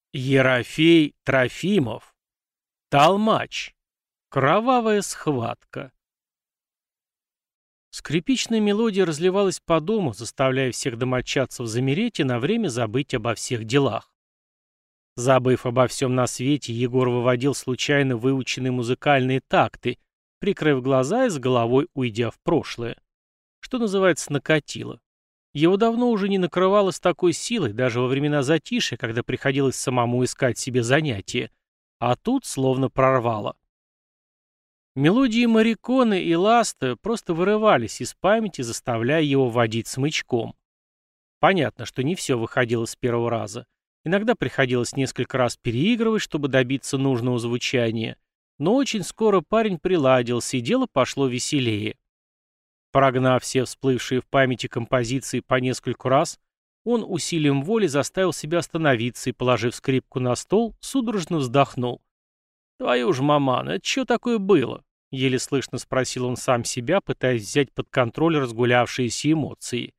Ерофей Трофимов. Толмач. Кровавая схватка. Скрипичная мелодия разливалась по дому, заставляя всех домочадцев замереть и на время забыть обо всех делах. Забыв обо всем на свете, Егор выводил случайно выученные музыкальные такты, прикрыв глаза и с головой уйдя в прошлое. Что называется, накатило. Его давно уже не накрывало с такой силой, даже во времена затишья, когда приходилось самому искать себе занятия. А тут словно прорвало. Мелодии Морриконе и Ласта просто вырывались из памяти, заставляя его водить смычком. Понятно, что не все выходило с первого раза. Иногда приходилось несколько раз переигрывать, чтобы добиться нужного звучания. Но очень скоро парень приладился, и дело пошло веселее. Прогнав все всплывшие в памяти композиции по нескольку раз, он усилием воли заставил себя остановиться и, положив скрипку на стол, судорожно вздохнул. «Твою ж маман, это что такое было?» — еле слышно спросил он сам себя, пытаясь взять под контроль разгулявшиеся эмоции.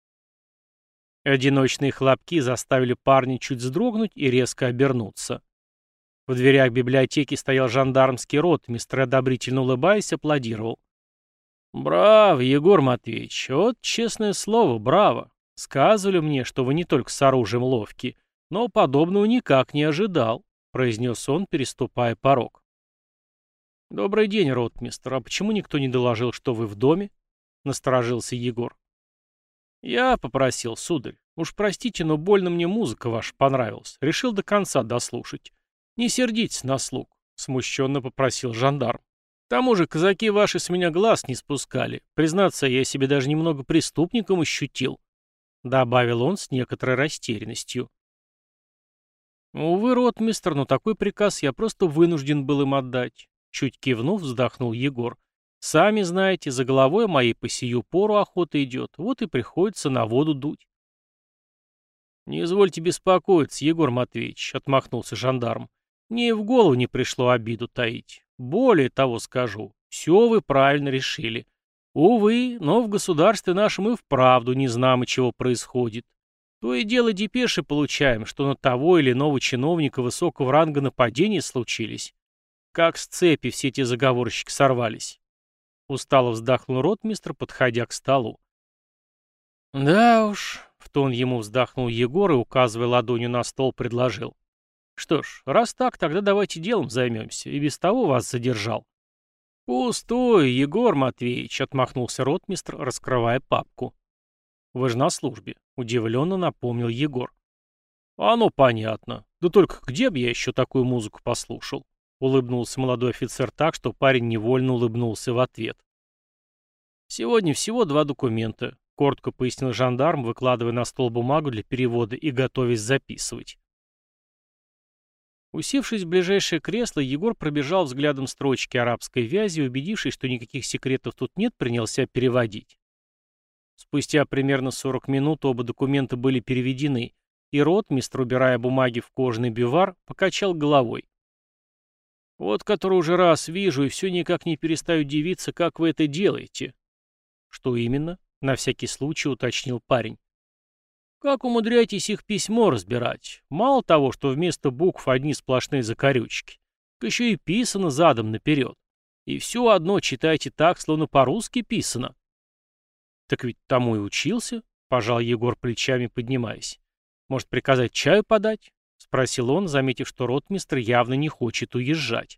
Одиночные хлопки заставили парня чуть вздрогнуть и резко обернуться. В дверях библиотеки стоял жандармский ротмистр и, одобрительно улыбаясь, аплодировал. «Браво, Егор Матвеевич, вот честное слово, браво. Сказывали мне, что вы не только с оружием ловки, но подобного никак не ожидал», — произнес он, переступая порог. «Добрый день, ротмистр. А почему никто не доложил, что вы в доме?» — насторожился Егор. «Я попросил, сударь. Уж простите, но больно мне музыка ваша понравилась. Решил до конца дослушать. Не сердитесь на слуг», — смущенно попросил жандарм. «К тому же казаки ваши с меня глаз не спускали. Признаться, я себе даже немного преступником ощутил», — добавил он с некоторой растерянностью. «Увы, ротмистр, но такой приказ я просто вынужден был им отдать», — чуть кивнув, вздохнул Егор. «Сами знаете, за головой моей по сию пору охота идет, вот и приходится на воду дуть». «Не извольте беспокоиться, Егор Матвеевич», — отмахнулся жандарм. «Мне и в голову не пришло обиду таить. Более того скажу, все вы правильно решили. Увы, но в государстве нашем и вправду не знамо, чего происходит. То и дело депеши получаем, что на того или иного чиновника высокого ранга нападения случились. Как с цепи все эти заговорщики сорвались». Устало вздохнул ротмистр, подходя к столу. «Да уж», — в тон ему вздохнул Егор и, указывая ладонью на стол, предложил. «Что ж, раз так, тогда давайте делом займемся. И без того вас задержал». «Пустой, Егор Матвеевич», — отмахнулся ротмистр, раскрывая папку. «Вы же на службе», — удивленно напомнил Егор. «Оно понятно. Да только где бы я еще такую музыку послушал?» — улыбнулся молодой офицер так, что парень невольно улыбнулся в ответ. «Сегодня всего 2 документа», — коротко пояснил жандарм, выкладывая на стол бумагу для перевода и готовясь записывать. Усевшись в ближайшее кресло, Егор пробежал взглядом строчки арабской вязи и, убедившись, что никаких секретов тут нет, принялся переводить. Спустя примерно 40 минут оба документа были переведены, и ротмистр, убирая бумаги в кожаный бювар, покачал головой. «Вот который уже раз вижу, и все никак не перестаю дивиться, как вы это делаете». «Что именно?» — на всякий случай уточнил парень. «Как умудряетесь их письмо разбирать? Мало того, что вместо букв одни сплошные закорючки, так еще и писано задом наперед. И все одно читаете так, словно по-русски писано». «Так ведь тому и учился», — пожал Егор плечами, поднимаясь. «Может, приказать чаю подать?» — спросил он, заметив, что ротмистр явно не хочет уезжать.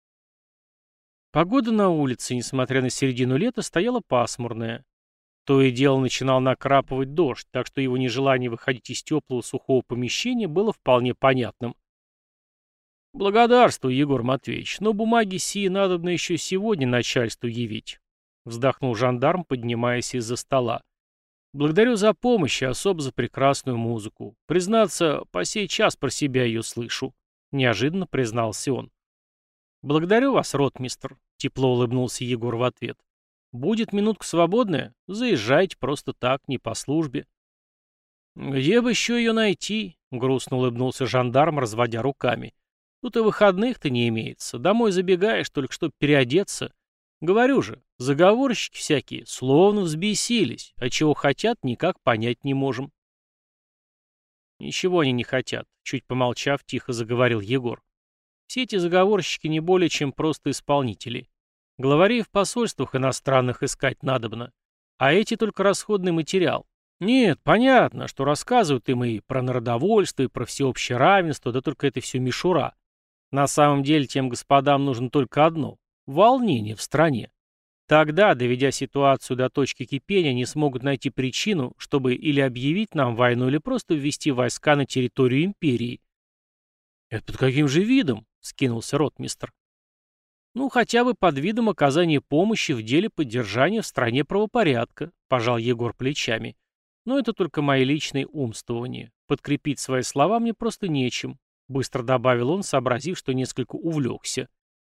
Погода на улице, несмотря на середину лета, стояла пасмурная. То и дело начинал накрапывать дождь, так что его нежелание выходить из теплого сухого помещения было вполне понятным. «Благодарствую, Егор Матвеевич, но бумаги сии надобно еще сегодня начальству явить», — вздохнул жандарм, поднимаясь из-за стола. «Благодарю за помощь и особо за прекрасную музыку. Признаться, по сей час про себя ее слышу», — неожиданно признался он. «Благодарю вас, ротмистр», — тепло улыбнулся Егор в ответ. «Будет минутка свободная? Заезжайте просто так, не по службе». «Где бы еще ее найти?» — грустно улыбнулся жандарм, разводя руками. «Тут и выходных-то не имеется. Домой забегаешь, только чтоб переодеться. Говорю же, заговорщики всякие, словно взбесились, а чего хотят, никак понять не можем». Ничего они не хотят, чуть помолчав, тихо заговорил Егор. Все эти заговорщики не более чем просто исполнители. Главарей в посольствах иностранных искать надобно. А эти только расходный материал. Нет, понятно, что рассказывают им и про народовольство, и про всеобщее равенство, да только это все мишура. На самом деле тем господам нужно только одно — волнение в стране. Тогда, доведя ситуацию до точки кипения, они смогут найти причину, чтобы или объявить нам войну, или просто ввести войска на территорию империи. «Это под каким же видом?» — скинулся ротмистр. «Ну, хотя бы под видом оказания помощи в деле поддержания в стране правопорядка», — пожал Егор плечами. «Но это только мои личные умствования. Подкрепить свои слова мне просто нечем», — быстро добавил он, сообразив, что несколько увлекся.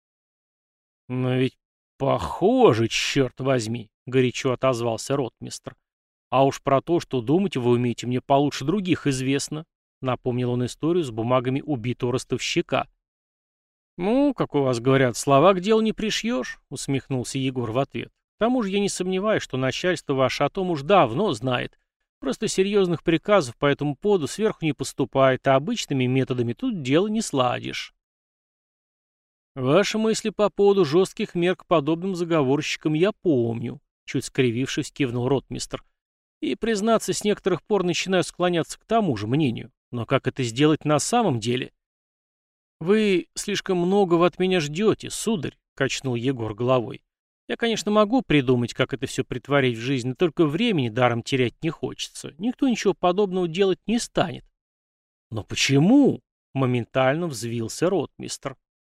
«Но ведь похоже, черт возьми», — горячо отозвался ротмистр. «А уж про то, что думать вы умеете, мне получше других известно», — напомнил он историю с бумагами убитого ростовщика. «Ну, как у вас говорят, слова к делу не пришьешь», — усмехнулся Егор в ответ. «К тому же я не сомневаюсь, что начальство ваше о том уж давно знает. Просто серьезных приказов по этому поводу сверху не поступает, а обычными методами тут дело не сладишь». «Ваши мысли по поводу жестких мер к подобным заговорщикам я помню», — чуть скривившись, кивнул ротмистр. «И, признаться, с некоторых пор начинаю склоняться к тому же мнению. Но как это сделать на самом деле?» «Вы слишком многого от меня ждете, сударь», — качнул Егор головой. «Я, конечно, могу придумать, как это все претворить в жизнь, но только времени даром терять не хочется. Никто ничего подобного делать не станет». «Но почему?» — моментально взвился ротмистр.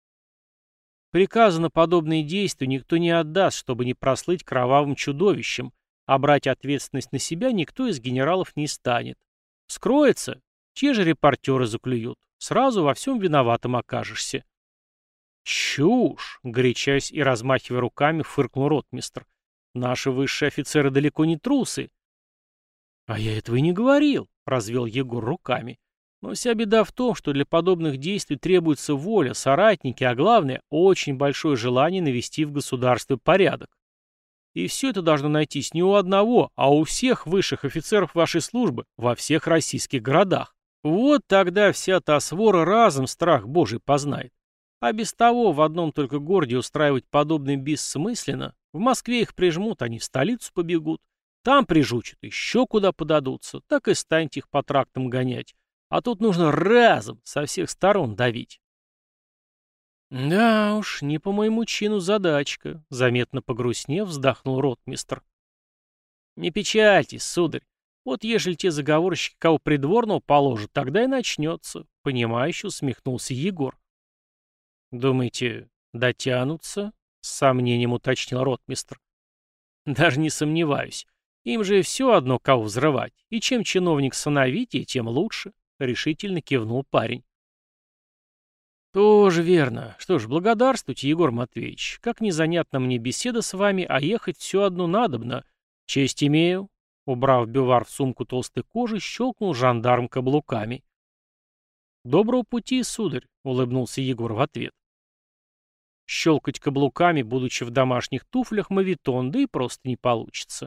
«Приказа на подобные действия никто не отдаст, чтобы не прослыть кровавым чудовищем, а брать ответственность на себя никто из генералов не станет. Скроется, те же репортеры заклюют. Сразу во всем виноватым окажешься». «Чушь!» — горячась и размахивая руками, фыркнул ротмистр. «Наши высшие офицеры далеко не трусы». «А я этого и не говорил», — развел Егор руками. «Но вся беда в том, что для подобных действий требуется воля, соратники, а главное, очень большое желание навести в государстве порядок. И все это должно найтись не у одного, а у всех высших офицеров вашей службы во всех российских городах. Вот тогда вся та свора разом страх Божий познает. А без того в одном только городе устраивать подобное бессмысленно. В Москве их прижмут, они в столицу побегут. Там прижучат, еще куда подадутся. Так и станьте их по трактам гонять. А тут нужно разом со всех сторон давить». «Да уж, не по моему чину задачка», — заметно погрустнев, вздохнул ротмистр. «Не печальтесь, сударь. Вот ежели те заговорщики кого придворного положат, тогда и начнется», — понимающе усмехнулся Егор. «Думаете, дотянутся?» — с сомнением уточнил ротмистр. «Даже не сомневаюсь. Им же все одно кого взрывать. И чем чиновник сановитее, тем лучше», — решительно кивнул парень. «Тоже верно. Что ж, благодарствуйте, Егор Матвеевич. Как незанятна мне беседа с вами, а ехать все одно надобно. Честь имею». Убрав бювар в сумку толстой кожи, щелкнул жандарм каблуками. «Доброго пути, сударь», — улыбнулся Егор в ответ. Щелкать каблуками, будучи в домашних туфлях, моветон, да и просто не получится.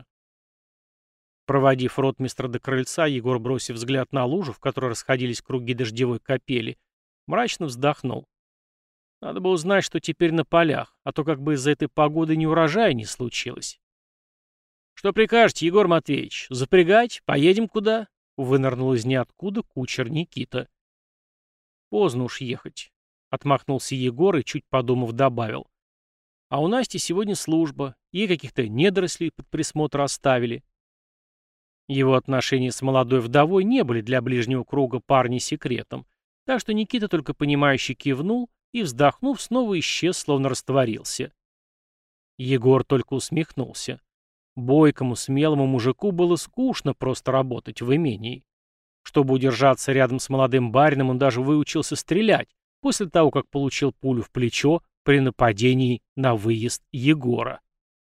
Проводив ротмистра до крыльца, Егор, бросив взгляд на лужу, в которой расходились круги дождевой капели, мрачно вздохнул. Надо бы узнать, что теперь на полях, а то как бы из-за этой погоды ни урожая не случилось. «Что прикажете, Егор Матвеевич? Запрягать? Поедем куда?» — вынырнул из ниоткуда кучер Никита. «Поздно уж ехать», — отмахнулся Егор и, чуть подумав, добавил. «А у Насти сегодня служба, ей каких-то недорослей под присмотр оставили». Его отношения с молодой вдовой не были для ближнего круга парня секретом, так что Никита только понимающе кивнул и, вздохнув, снова исчез, словно растворился. Егор только усмехнулся. Бойкому, смелому мужику было скучно просто работать в имении. Чтобы удержаться рядом с молодым барином, он даже выучился стрелять, после того, как получил пулю в плечо при нападении на выезд Егора.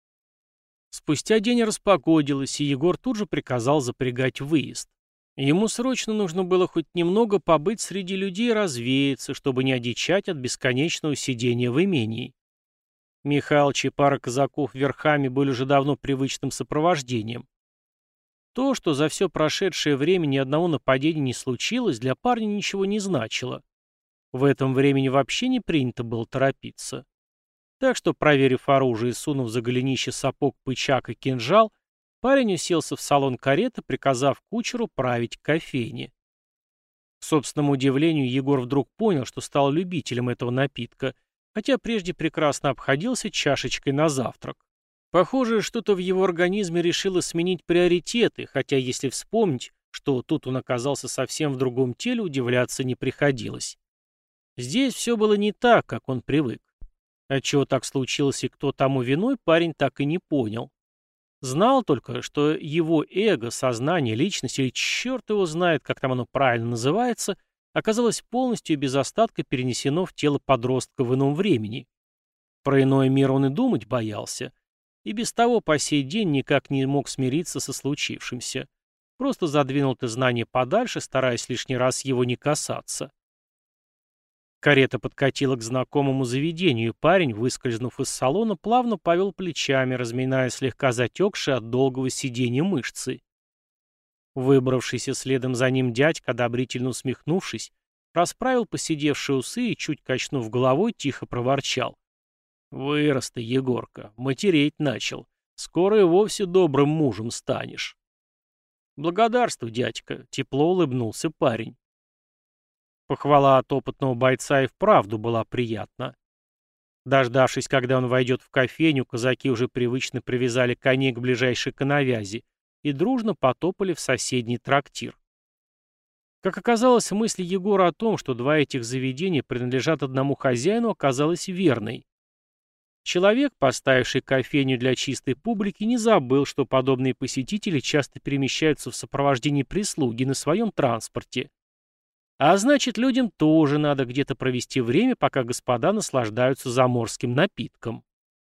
Спустя день распогодилось, и Егор тут же приказал запрягать выезд. Ему срочно нужно было хоть немного побыть среди людей и развеяться, чтобы не одичать от бесконечного сидения в имении. Михалыч и пара казаков верхами были уже давно привычным сопровождением. То, что за все прошедшее время ни одного нападения не случилось, для парня ничего не значило. В этом времени вообще не принято было торопиться. Так что, проверив оружие и сунув за голенище сапог, пычак и кинжал, парень уселся в салон кареты, приказав кучеру править к кофейне. К собственному удивлению, Егор вдруг понял, что стал любителем этого напитка, хотя прежде прекрасно обходился чашечкой на завтрак. Похоже, что-то в его организме решило сменить приоритеты, хотя если вспомнить, что тут он оказался совсем в другом теле, удивляться не приходилось. Здесь все было не так, как он привык. Отчего так случилось и кто тому виной, парень так и не понял. Знал только, что его эго, сознание, личность, или черт его знает, как там оно правильно называется, оказалось полностью и без остатка перенесено в тело подростка в ином времени. Про иной мир он и думать боялся. И без того по сей день никак не мог смириться со случившимся. Просто задвинул это знание подальше, стараясь лишний раз его не касаться. Карета подкатила к знакомому заведению, и парень, выскользнув из салона, плавно повел плечами, разминая слегка затекшие от долгого сидения мышцы. Выбравшийся следом за ним дядька, одобрительно усмехнувшись, расправил поседевшие усы и, чуть качнув головой, тихо проворчал. «Вырос ты, Егорка, матереть начал. Скоро и вовсе добрым мужем станешь». «Благодарствуй, дядька», — тепло улыбнулся парень. Похвала от опытного бойца и вправду была приятна. Дождавшись, когда он войдет в кофейню, казаки уже привычно привязали коней к ближайшей коновязи и дружно потопали в соседний трактир. Как оказалось, мысль Егора о том, что два этих заведения принадлежат одному хозяину, оказалась верной. Человек, поставивший кофейню для чистой публики, не забыл, что подобные посетители часто перемещаются в сопровождении прислуги на своем транспорте. А значит, людям тоже надо где-то провести время, пока господа наслаждаются заморским напитком.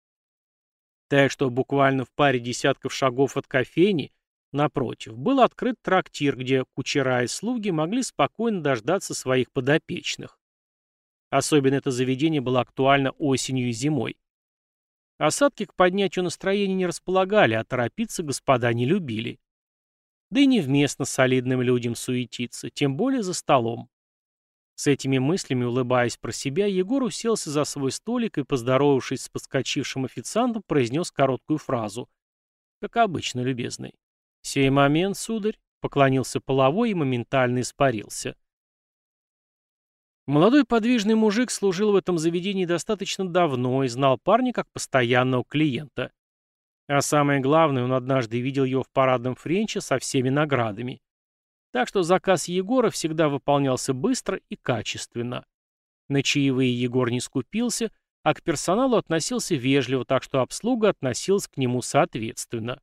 Так что буквально в паре десятков шагов от кофейни, напротив, был открыт трактир, где кучера и слуги могли спокойно дождаться своих подопечных. Особенно это заведение было актуально осенью и зимой. Осадки к поднятию настроения не располагали, а торопиться господа не любили. Да и невместно солидным людям суетиться, тем более за столом. С этими мыслями, улыбаясь про себя, Егор уселся за свой столик и, поздоровавшись с подскочившим официантом, произнес короткую фразу. Как обычно, любезный. «Сей момент, сударь», — поклонился половой и моментально испарился. Молодой подвижный мужик служил в этом заведении достаточно давно и знал парня как постоянного клиента. А самое главное, он однажды видел его в парадном френче со всеми наградами. Так что заказ Егора всегда выполнялся быстро и качественно. На чаевые Егор не скупился, а к персоналу относился вежливо, так что обслуга относилась к нему соответственно.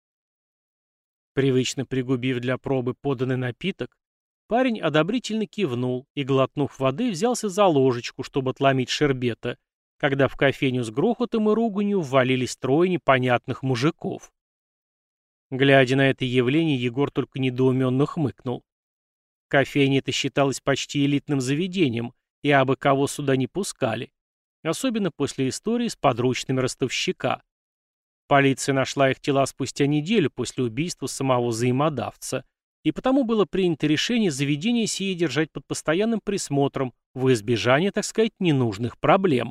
Привычно пригубив для пробы поданный напиток, парень одобрительно кивнул и, глотнув воды, взялся за ложечку, чтобы отломить шербета, когда в кофейню с грохотом и руганью ввалились трое непонятных мужиков. Глядя на это явление, Егор только недоуменно хмыкнул. Кофейня эта считалась почти элитным заведением, и абы кого сюда не пускали, особенно после истории с подручными ростовщика. Полиция нашла их тела спустя неделю после убийства самого взаимодавца, и потому было принято решение заведение сие держать под постоянным присмотром во избежание, так сказать, ненужных проблем.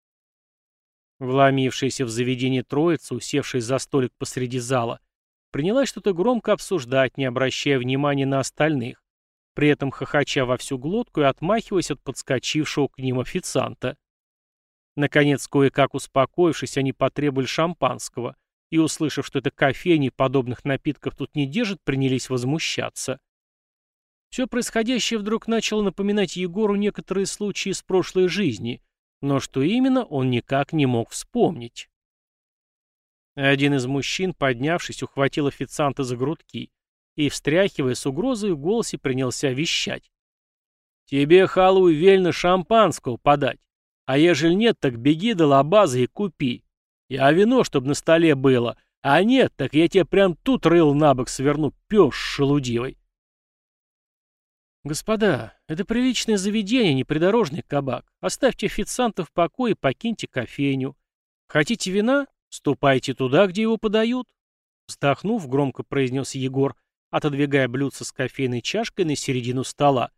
Вломившаяся в заведение троица, усевшись за столик посреди зала, принялась что-то громко обсуждать, не обращая внимания на остальных, при этом хохоча во всю глотку и отмахиваясь от подскочившего к ним официанта. Наконец, кое-как успокоившись, они потребовали шампанского, и, услышав, что это кофейни, подобных напитков тут не держат, принялись возмущаться. Все происходящее вдруг начало напоминать Егору некоторые случаи из прошлой жизни, но что именно, он никак не мог вспомнить. Один из мужчин, поднявшись, ухватил официанта за грудки и, встряхивая с угрозой в голосе, принялся вещать. «Тебе, халуй, вельно шампанского подать, а ежели нет, так беги до лабазы и купи. А вино, чтоб на столе было, а нет, так я тебе прям тут рыл на бок сверну, пёс шелудивый». «Господа, это приличное заведение, не придорожный кабак. Оставьте официанта в покое и покиньте кофейню. Хотите вина? Ступайте туда, где его подают». Вздохнув, громко произнес Егор, отодвигая блюдце с кофейной чашкой на середину стола.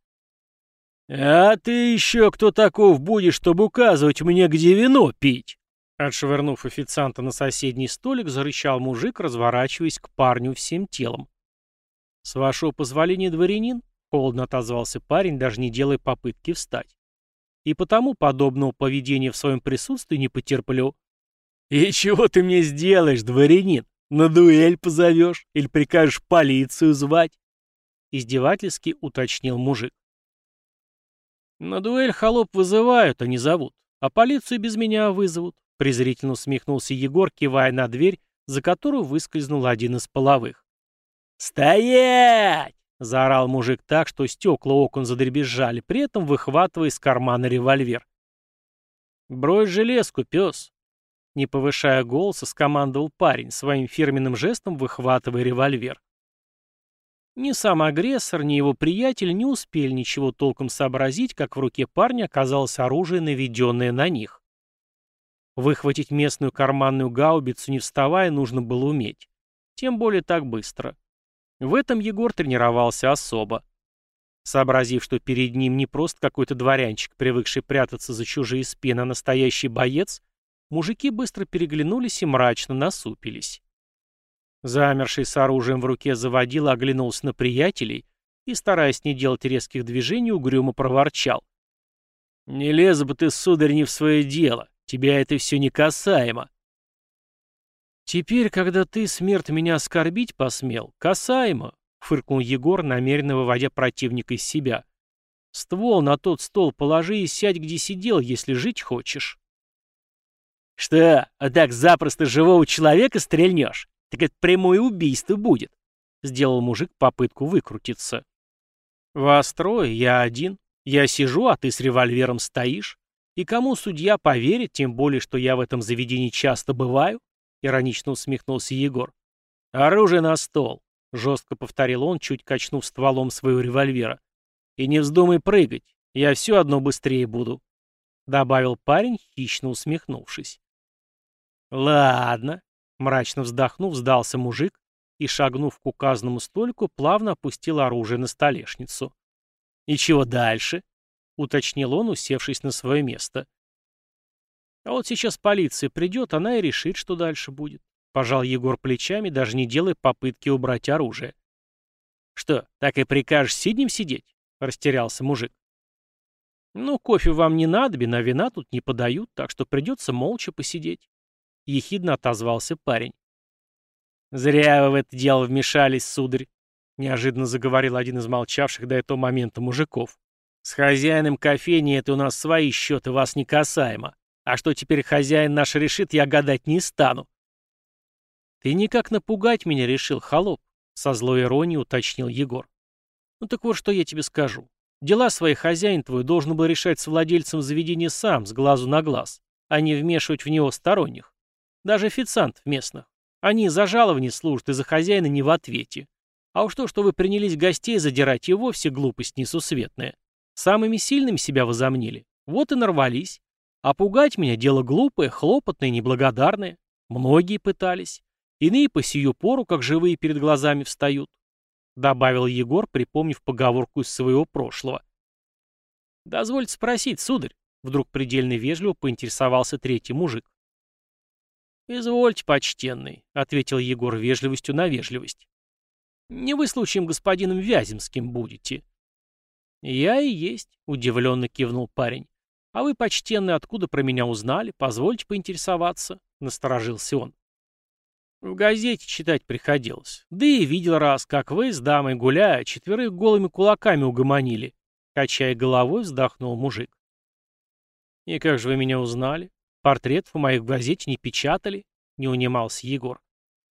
«А ты еще кто таков будешь, чтобы указывать мне, где вино пить?» Отшвырнув официанта на соседний столик, зарычал мужик, разворачиваясь к парню всем телом. «С вашего позволения, дворянин?» — холодно отозвался парень, даже не делая попытки встать. «И потому подобного поведения в своем присутствии не потерплю». «И чего ты мне сделаешь, дворянин? На дуэль позовешь? Или прикажешь полицию звать?» Издевательски уточнил мужик. «На дуэль холоп вызывают, а не зовут. А полицию без меня вызовут», — презрительно усмехнулся Егор, кивая на дверь, за которую выскользнул один из половых. «Стоять!» — заорал мужик так, что стекла окон задребезжали, при этом выхватывая из кармана револьвер. «Брось железку, пес!» Не повышая голоса, скомандовал парень, своим фирменным жестом выхватывая револьвер. Ни сам агрессор, ни его приятель не успели ничего толком сообразить, как в руке парня оказалось оружие, наведенное на них. Выхватить местную карманную гаубицу, не вставая, нужно было уметь. Тем более так быстро. В этом Егор тренировался особо. Сообразив, что перед ним не просто какой-то дворянчик, привыкший прятаться за чужие спины, а настоящий боец, мужики быстро переглянулись и мрачно насупились. Замерший с оружием в руке заводила оглянулся на приятелей и, стараясь не делать резких движений, угрюмо проворчал. «Не лез бы ты, сударь, не в свое дело. Тебя это все не касаемо». «Теперь, когда ты, смерть, меня оскорбить посмел, касаемо», — фыркнул Егор, намеренно выводя противника из себя. «Ствол на тот стол положи и сядь, где сидел, если жить хочешь». «Что, а так запросто живого человека стрельнешь? Так это прямое убийство будет», — сделал мужик попытку выкрутиться. «Вас трое, я один. Я сижу, а ты с револьвером стоишь. И кому судья поверит, тем более, что я в этом заведении часто бываю?» — иронично усмехнулся Егор. «Оружие на стол», — жестко повторил он, чуть качнув стволом своего револьвера. «И не вздумай прыгать, я все одно быстрее буду», — добавил парень, хищно усмехнувшись. «Ладно», — мрачно вздохнув, сдался мужик и, шагнув к указанному столику, плавно опустил оружие на столешницу. «И чего дальше?» — уточнил он, усевшись на свое место. «А вот сейчас полиция придет, она и решит, что дальше будет», — пожал Егор плечами, даже не делая попытки убрать оружие. «Что, так и прикажешь сиднем сидеть?» — растерялся мужик. «Ну, кофе вам не надобен, а вина тут не подают, так что придется молча посидеть», — ехидно отозвался парень. «Зря вы в это дело вмешались, сударь», — неожиданно заговорил один из молчавших до этого момента мужиков. «С хозяином кофейни это у нас свои счеты, вас не касаемо. А что теперь хозяин наш решит, я гадать не стану». «Ты никак напугать меня решил, холоп», — со злой иронией уточнил Егор. «Ну так вот, что я тебе скажу. Дела свои хозяин твой должен был решать с владельцем заведения сам, с глазу на глаз, а не вмешивать в него сторонних. Даже официантов местных. Они за жалование служат и за хозяина не в ответе. А уж то, что вы принялись гостей задирать, и вовсе глупость несусветная. Самыми сильными себя возомнили. Вот и нарвались. А пугать меня дело глупое, хлопотное, неблагодарное. Многие пытались. Иные по сию пору, как живые перед глазами встают», — добавил Егор, припомнив поговорку из своего прошлого. «Дозвольте спросить, сударь», — вдруг предельно вежливо поинтересовался третий мужик. «Извольте, почтенный», — ответил Егор вежливостью на вежливость. «Не вы случаем господином Вяземским будете?» «Я и есть», — удивленно кивнул парень. «А вы, почтенный, откуда про меня узнали? Позвольте поинтересоваться», — насторожился он. «В газете читать приходилось. Да и видел раз, как вы с дамой гуляя, четверых голыми кулаками угомонили», — качая головой, вздохнул мужик. «И как же вы меня узнали? Портретов у моих в газете не печатали?» — не унимался Егор.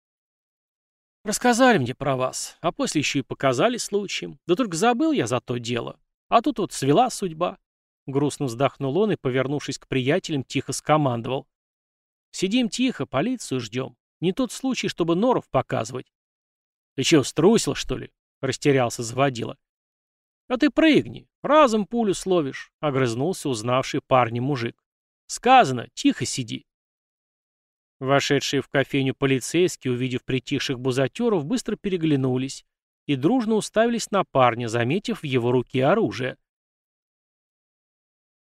«Рассказали мне про вас, а после еще и показали случаем. Да только забыл я за то дело. А тут вот свела судьба». Грустно вздохнул он и, повернувшись к приятелям, тихо скомандовал. «Сидим тихо, полицию ждем. Не тот случай, чтобы норов показывать». «Ты чего, струсил, что ли?» — растерялся заводила. «А ты прыгни, разом пулю словишь», — огрызнулся узнавший парня мужик. «Сказано, тихо сиди». Вошедшие в кофейню полицейские, увидев притихших бузатеров, быстро переглянулись и дружно уставились на парня, заметив в его руке оружие.